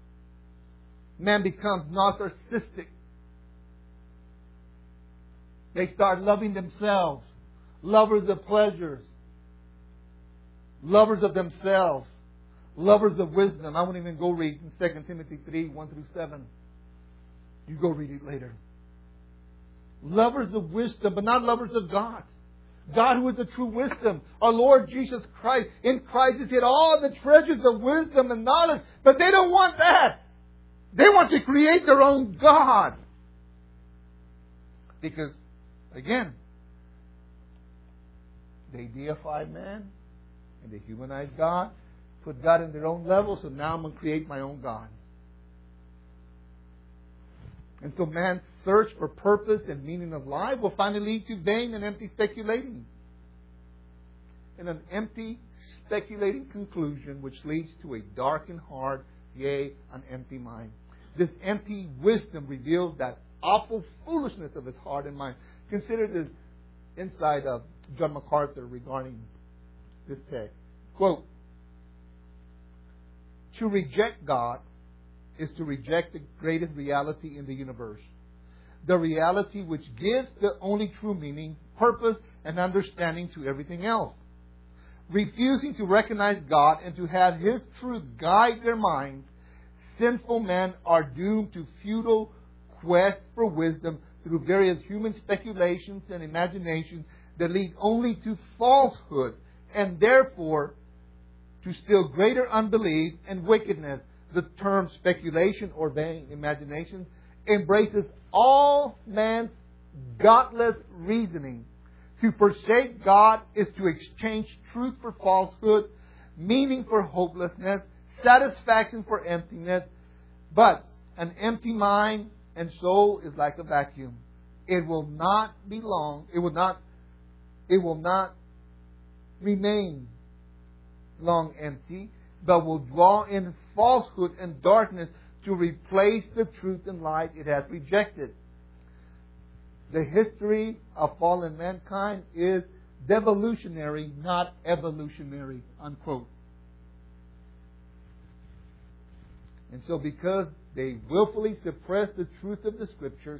Man becomes narcissistic. They start loving themselves. Lovers of pleasures. Lovers of themselves. Lovers of wisdom. I won't even go read in Second Timothy three, one through seven. You go read it later. Lovers of wisdom, but not lovers of God. God who is the true wisdom. Our Lord Jesus Christ. In Christ is hid all the treasures of wisdom and knowledge. But they don't want that. They want to create their own God. Because, again, they deify man and they humanize God. Put God in their own level. So now I'm going to create my own God. And so man's search for purpose and meaning of life will finally lead to vain and empty speculating. And an empty, speculating conclusion which leads to a darkened heart, yea, an empty mind. This empty wisdom reveals that awful foolishness of his heart and mind. Consider this insight of John MacArthur regarding this text. Quote, to reject God is to reject the greatest reality in the universe. The reality which gives the only true meaning, purpose, and understanding to everything else. Refusing to recognize God and to have His truth guide their minds, sinful men are doomed to futile quest for wisdom through various human speculations and imaginations that lead only to falsehood and therefore to still greater unbelief and wickedness. The term speculation or vain imagination embraces all man's godless reasoning. To forsake God is to exchange truth for falsehood, meaning for hopelessness, satisfaction for emptiness. But an empty mind and soul is like a vacuum. It will not be long. It will not, it will not remain long empty, but will draw in falsehood and darkness to replace the truth and light it has rejected. The history of fallen mankind is devolutionary, not evolutionary, unquote. And so because they willfully suppress the truth of the Scriptures,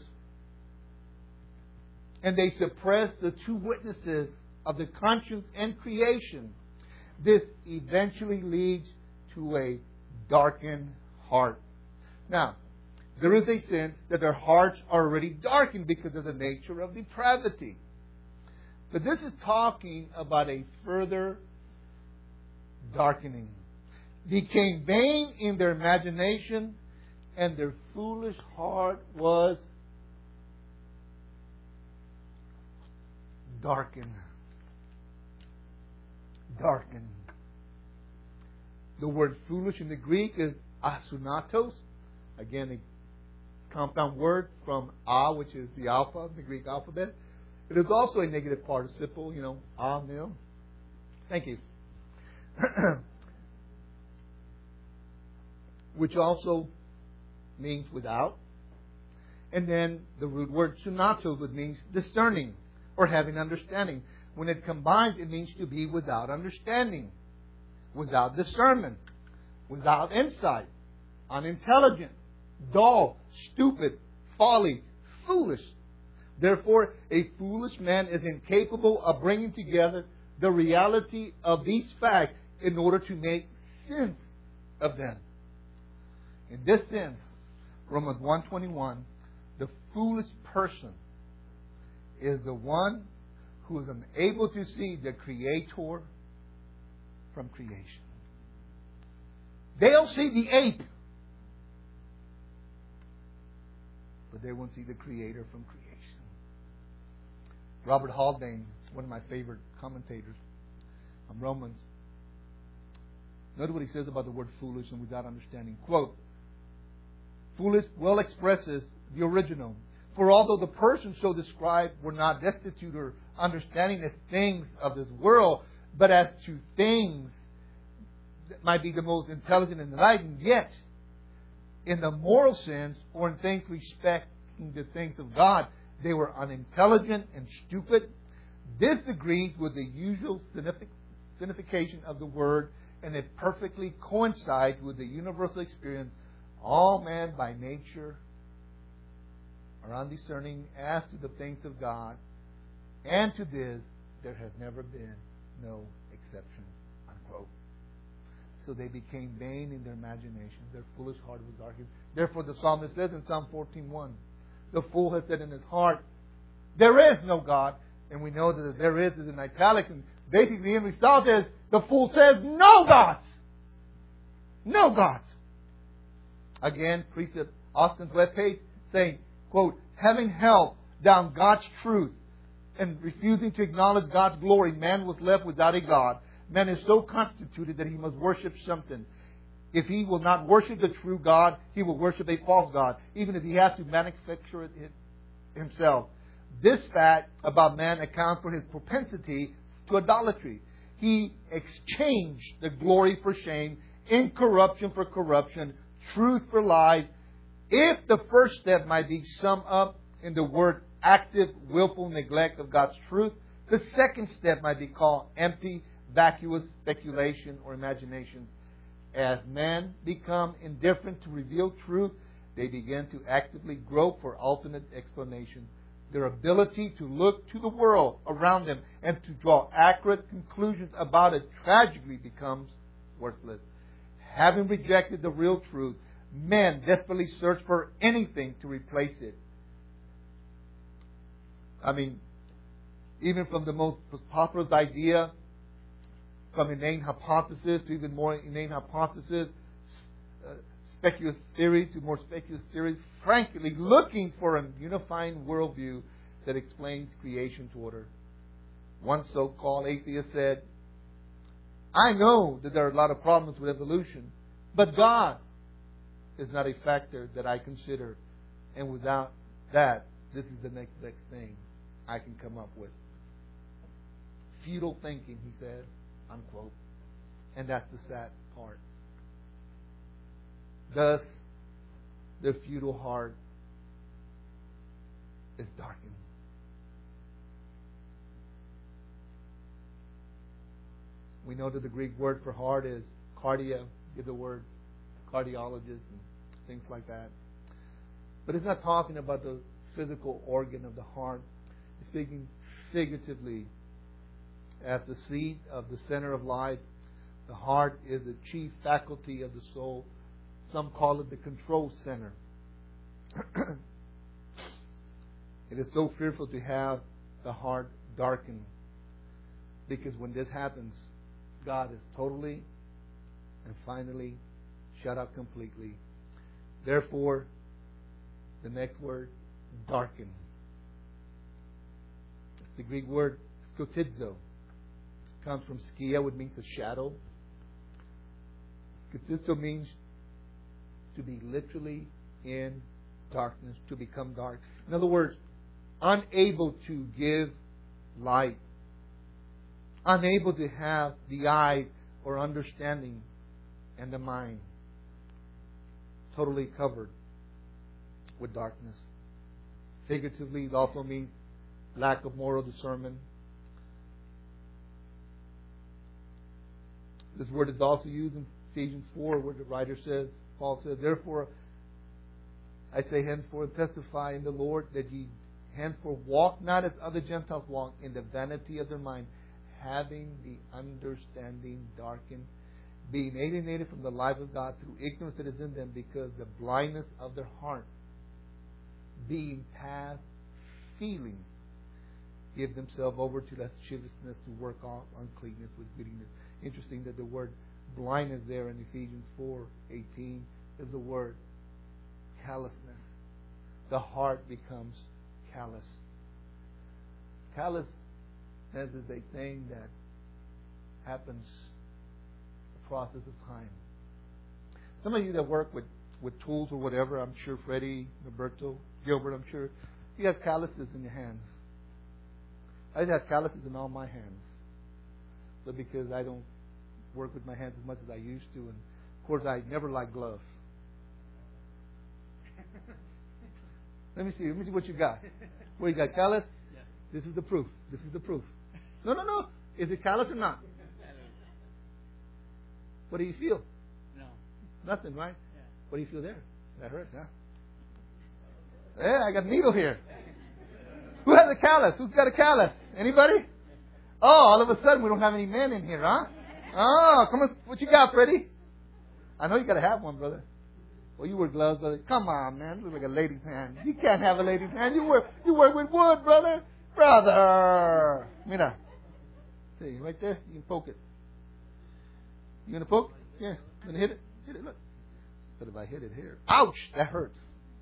and they suppress the two witnesses of the conscience and creation, this eventually leads to a darkened heart. Now, there is a sense that their hearts are already darkened because of the nature of depravity. But this is talking about a further darkening. Became vain in their imagination, and their foolish heart was darkened. Darkened. The word foolish in the Greek is asunatos. Again, a compound word from a, which is the alpha of the Greek alphabet. It is also a negative participle, you know, a, nil. Thank you. Which also means without. And then the root word sunatos, which means discerning or having understanding. When it combines, it means to be without understanding, without discernment, without insight, unintelligent, dull, stupid, folly, foolish. Therefore, a foolish man is incapable of bringing together the reality of these facts in order to make sense of them. In this sense, Romans one twenty-one, the foolish person is the one who is unable to see the Creator from creation. They'll see the ape, but they won't see the Creator from creation. Robert Haldane, one of my favorite commentators on Romans, notice what he says about the word foolish and without understanding. Quote, foolish well expresses the original. For although the persons so described were not destitute or understanding as things of this world, but as to things that might be the most intelligent and enlightened, yet in the moral sense or in things respecting the things of God, they were unintelligent and stupid. This agrees with the usual signification of the word, and it perfectly coincides with the universal experience. All men by nature are undiscerning as to the things of God, and to this there has never been no exception. Unquote. So they became vain in their imagination. Their foolish heart was darkened. Therefore the psalmist says in Psalm fourteen one, the fool has said in his heart, there is no God. And we know that the there is is in italics. And basically the end result is the fool says, no gods. No gods. Again, Precept Austin's webpage saying, quote, having held down God's truth and refusing to acknowledge God's glory, man was left without a God. Man is so constituted that he must worship something. If he will not worship the true God, he will worship a false God, even if he has to manufacture it himself. This fact about man accounts for his propensity to idolatry. He exchanged the glory for shame, incorruption for corruption, truth for lies. If the first step might be summed up in the word active, willful neglect of God's truth, the second step might be called empty, vacuous speculation or imaginations. As men become indifferent to revealed truth, they begin to actively grope for alternate explanations. Their ability to look to the world around them and to draw accurate conclusions about it tragically becomes worthless. Having rejected the real truth, men desperately search for anything to replace it. I mean, even from the most popular idea, from inane hypothesis to even more inane hypothesis, uh, speculative theory to more speculative theories, frankly, looking for a unifying worldview that explains creation's order. One so-called atheist said, I know that there are a lot of problems with evolution, but God is not a factor that I consider. And without that, this is the next best thing I can come up with. Futile thinking, he said, unquote. And that's the sad part. Thus, their futile heart is darkened. We know that the Greek word for heart is cardia, get the word cardiologist and things like that. But it's not talking about the physical organ of the heart. It's speaking figuratively. At the seat of the center of life, the heart is the chief faculty of the soul. Some call it the control center. It is so fearful to have the heart darkened, because when this happens, God is totally and finally shut up completely. Therefore, the next word, darken. It's the Greek word skotizo. It comes from skia, which means a shadow. Skotizo means to be literally in darkness, to become dark. In other words, unable to give light. Unable to have the eye or understanding and the mind. Totally covered with darkness. Figuratively, it also means lack of moral discernment. This word is also used in Ephesians four, where the writer says, Paul says, therefore, I say henceforth testify in the Lord that ye henceforth walk not as other Gentiles walk, in the vanity of their mind, having the understanding darkened, being alienated from the life of God through ignorance that is in them, because the blindness of their heart, being past feeling, give themselves over to lasciviousness, to work off uncleanness with greediness. Interesting that the word blindness there in Ephesians four eighteen is the word callousness. The heart becomes callous. Callous is a thing that happens the process of time. Some of you that work with, with tools or whatever, I'm sure Freddie, Roberto, Gilbert, I'm sure you have calluses in your hands. I have calluses in all my hands. But because I don't work with my hands as much as I used to, and of course I never liked gloves. Let me see. Let me see what you got. What you got? Callus? Yeah. This is the proof. This is the proof. No, no, no. Is it callous or not? What do you feel? No. Nothing, right? Yeah. What do you feel there? That hurts, huh? Yeah, I got a needle here. Who has a callus? Who's got a callus? Anybody? Oh, all of a sudden we don't have any men in here, huh? Oh, come on. What you got, Freddie? I know you got to have one, brother. Well, you wear gloves, brother. Come on, man. You look like a lady's hand. You can't have a lady's hand. You work, you work with wood, brother. Brother. Mira. See, right there. You can poke it. You going to poke? Yeah. You going to hit it? Hit it, look. But if I hit it here, ouch, that hurts.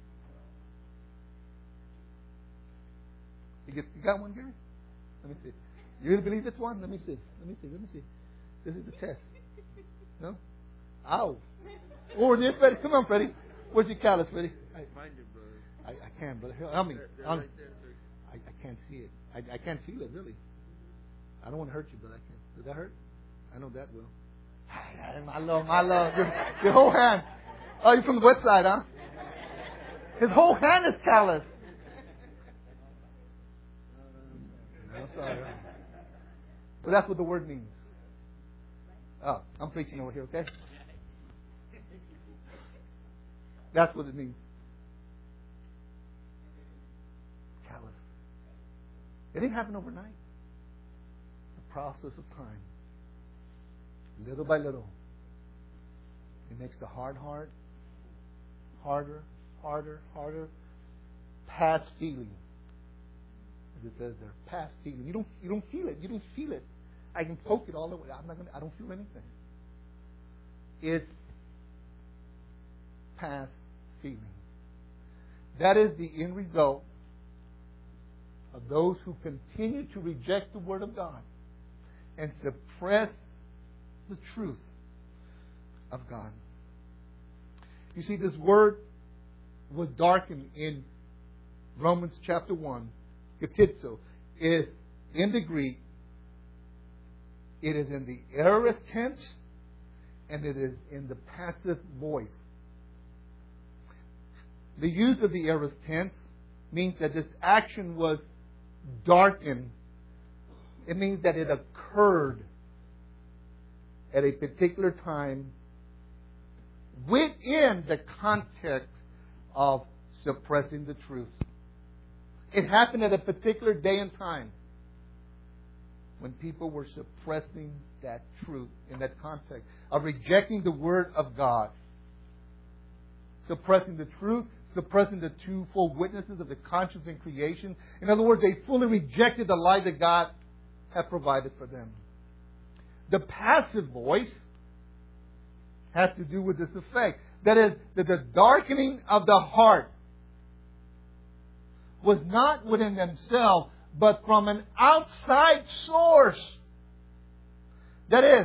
You, get, you got one, Gary? Let me see. You really believe it's one? Let me see. Let me see. Let me see. This is the test. No? Ow. Over there, Freddie. Come on, Freddie. Where's your callus, Freddie? I, Find it, brother. I, I can't, brother. Help me. They're, they're Um, right there, sir. I, I can't see it. I, I can't feel it, really. I don't want to hurt you, but I can't. Does that hurt? I know that will. My love, my love. Your, your whole hand. Oh, you're from the west side, huh? His whole hand is callous. No, sorry. But that's what the word means. Oh, I'm preaching over here, okay? That's what it means. Callous. It didn't happen overnight. The process of time. Little by little. It makes the hard heart harder, harder, harder. Past feeling. As it says there, past feeling. You don't you don't feel it. You don't feel it. I can poke it all the way. I'm not gonna I don't feel anything. It's past feeling. That is the end result of those who continue to reject the Word of God and suppress the truth of God. You see, this word was darkened in Romans chapter one. Ketitzo is in the Greek. It is in the aorist tense, and it is in the passive voice. The use of the aorist tense means that this action was darkened. It means that it occurred at a particular time within the context of suppressing the truth. It happened at a particular day and time when people were suppressing that truth in that context of rejecting the Word of God. Suppressing the truth, suppressing the twofold witnesses of the conscience and creation. In other words, they fully rejected the light that God had provided for them. The passive voice has to do with this effect. That is, that the darkening of the heart was not within themselves, but from an outside source. That is,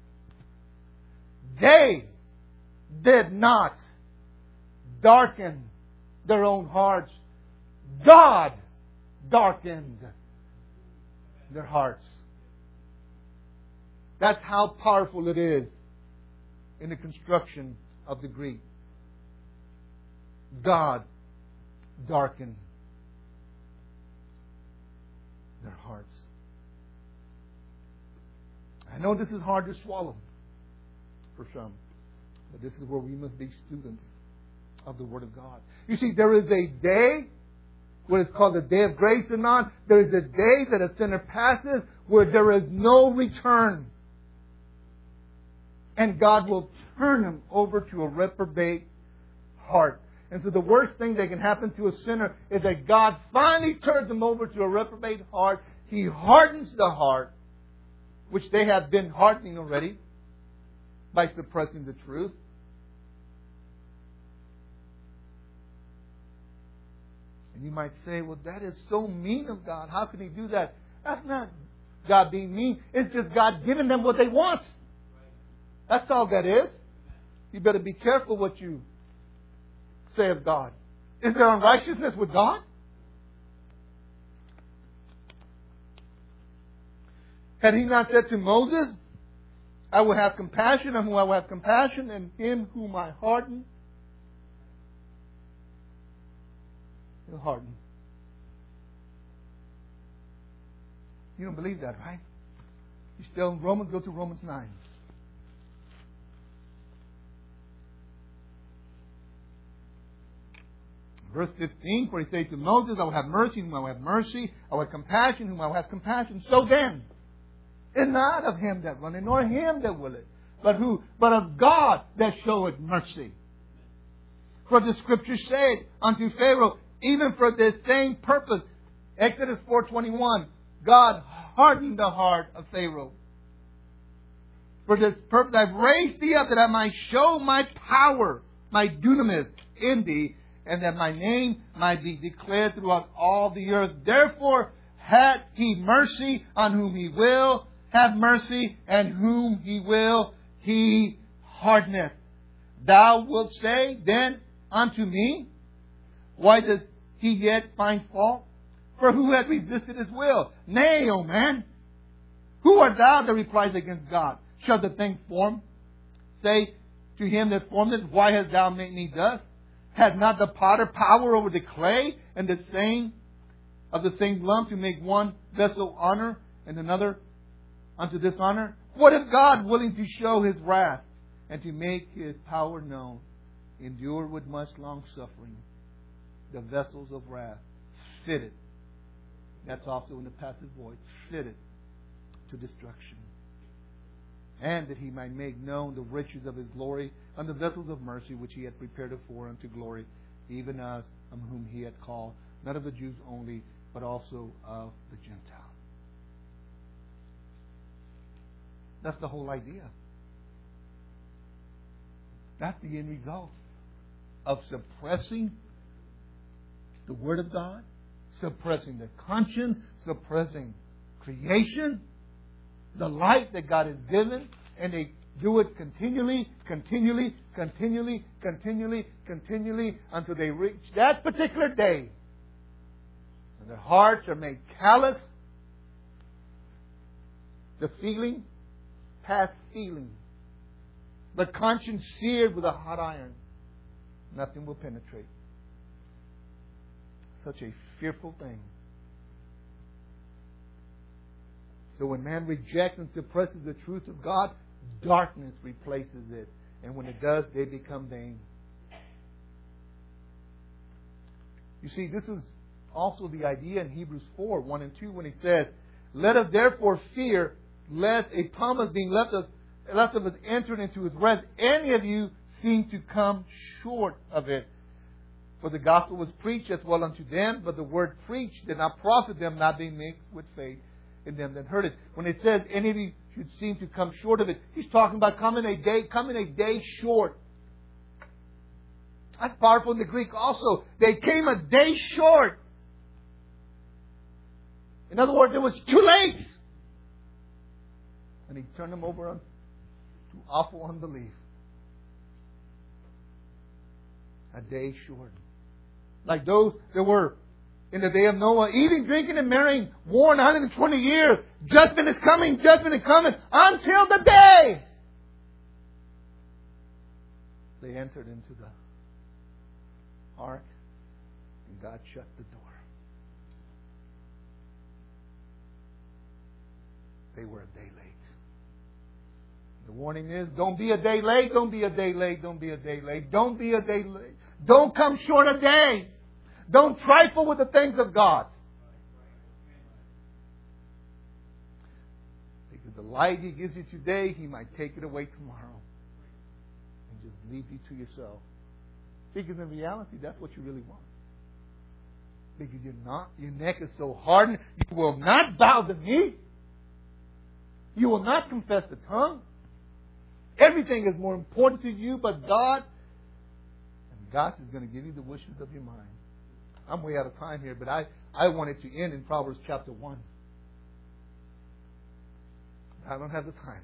they did not darken their own hearts. God darkened their hearts. That's how powerful it is in the construction of the Greek. God darkened their hearts. I know this is hard to swallow for some, but this is where we must be students of the Word of God. You see, there is a day, what is called the day of grace and on. There is a day that a sinner passes where there is no return. And God will turn him over to a reprobate heart. And so the worst thing that can happen to a sinner is that God finally turns them over to a reprobate heart. He hardens the heart, which they have been hardening already by suppressing the truth. And you might say, well, that is so mean of God. How can He do that? That's not God being mean. It's just God giving them what they want. That's all that is. You better be careful what you say of God. Is there unrighteousness with God? Had He not said to Moses, I will have compassion on whom I will have compassion, and him whom I harden, He'll harden. You don't believe that, right? You still in Romans? Go to Romans nine. Verse fifteen, for he said to Moses, I will have mercy whom I will have mercy, I will have compassion whom I will have compassion. So then, it's not of him that runneth, nor him that willeth, but who? But of God that showeth mercy. For the Scripture said unto Pharaoh, even for this same purpose, Exodus four twenty-one, God hardened the heart of Pharaoh. For this purpose I've raised thee up that I might show my power, my dunamis in thee, and that my name might be declared throughout all the earth. Therefore hath he mercy on whom he will have mercy, and whom he will he hardeneth. Thou wilt say then unto me, why does he yet find fault? For who hath resisted his will? Nay, O man, who art thou that replies against God? Shall the thing form? Say to him that formed it, why hast thou made me thus? Hath not the potter power over the clay, and the same of the same lump to make one vessel honor and another unto dishonor? What if God, willing to show his wrath and to make his power known, endure with much long suffering the vessels of wrath, fitted? That's also in the passive voice, fitted to destruction. And that he might make known the riches of his glory on the vessels of mercy which he had prepared afore unto glory, even us, um, whom he had called, not of the Jews only, but also of the Gentiles. That's the whole idea. That's the end result of suppressing the Word of God, suppressing the conscience, suppressing creation, the light that God has given, and they do it continually, continually, continually, continually, continually, until they reach that particular day. And their hearts are made callous. The feeling, past feeling. The conscience seared with a hot iron. Nothing will penetrate. Such a fearful thing. So when man rejects and suppresses the truth of God, darkness replaces it. And when it does, they become vain. You see, this is also the idea in Hebrews four, one and two, when it says, let us therefore fear, lest a promise being left us, lest of us entered into his rest, any of you seem to come short of it. For the gospel was preached as well unto them, but the word preached did not profit them, not being mixed with faith in them that heard it. When it says any of you should seem to come short of it, he's talking about coming a day, coming a day short. That's powerful in the Greek also. They came a day short. In other words, it was too late. And he turned them over to awful unbelief. A day short. Like those that were in the day of Noah, eating, drinking, and marrying, worn one hundred twenty years. Judgment is coming, judgment is coming, until the day they entered into the ark, and God shut the door. They were a day late. The warning is, don't be a day late, don't be a day late, don't be a day late, don't be a day late. Don't come short a day. Don't trifle with the things of God. Because the light He gives you today, He might take it away tomorrow. And just leave you to yourself. Because in reality, that's what you really want. Because you're not, your neck is so hardened, you will not bow the knee. You will not confess the tongue. Everything is more important to you but God. And God is going to give you the wishes of your mind. I'm way out of time here, but I, I wanted to end in Proverbs chapter one. I don't have the time.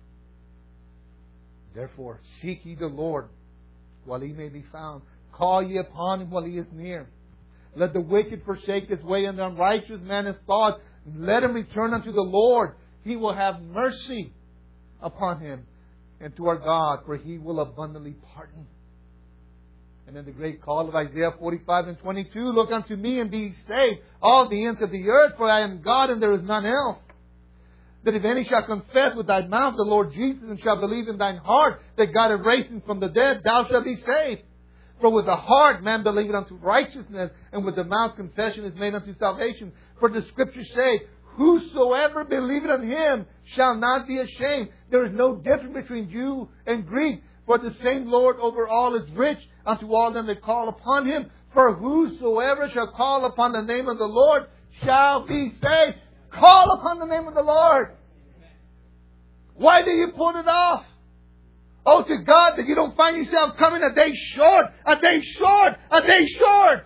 Therefore, seek ye the Lord while He may be found. Call ye upon Him while He is near. Let the wicked forsake his way, and the unrighteous man his thoughts. Let him return unto the Lord. He will have mercy upon him, and to our God, for He will abundantly pardon. And then the great call of Isaiah forty-five and twenty-two, look unto me and be saved, all the ends of the earth, for I am God and there is none else. That if any shall confess with thy mouth the Lord Jesus, and shall believe in thine heart that God hath raised Him from the dead, thou shalt be saved. For with the heart man believeth unto righteousness, and with the mouth confession is made unto salvation. For the Scriptures say, whosoever believeth on Him shall not be ashamed. There is no difference between Jew and Greek. For the same Lord over all is rich unto all them that call upon Him. For whosoever shall call upon the name of the Lord shall be saved. Call upon the name of the Lord. Why do you put it off? Oh, to God, that you don't find yourself coming a day short, a day short, a day short.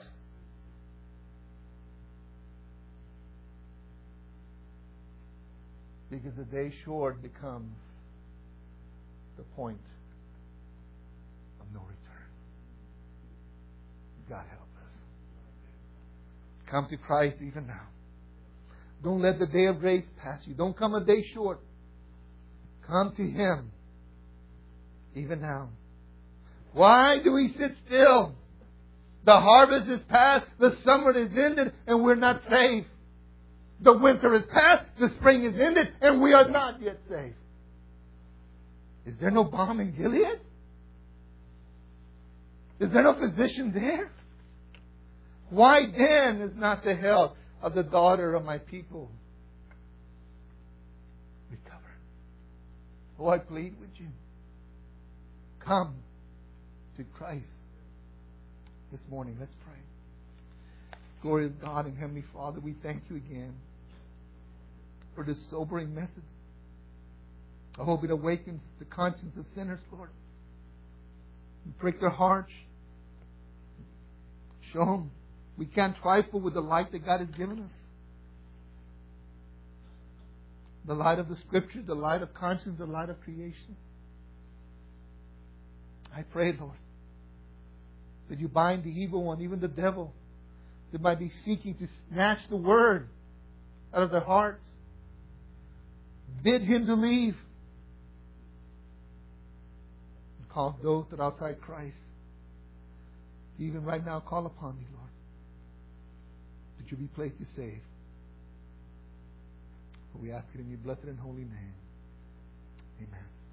Because the day short becomes the point of no return. God help us. Come to Christ even now. Don't let the day of grace pass you. Don't come a day short. Come to Him even now. Why do we sit still? The harvest is past, the summer is ended, and we're not saved. The winter is past, the spring is ended, and we are not yet saved. Is there no balm in Gilead? Is there no physician there? Why then is not the health of the daughter of my people recovered? Oh, I plead with you. Come to Christ this morning. Let's pray. Glorious God and Heavenly Father, we thank you again for this sobering message. I hope it awakens the conscience of sinners, Lord. Break their hearts. Show them we can't trifle with the light that God has given us. The light of the Scripture, the light of conscience, the light of creation. I pray, Lord, that you bind the evil one, even the devil, that might be seeking to snatch the word out of their hearts. Bid him to leave. And call those that are outside Christ to even right now call upon thee, Lord, that you be placed to save. For we ask it in your blessed and holy name. Amen.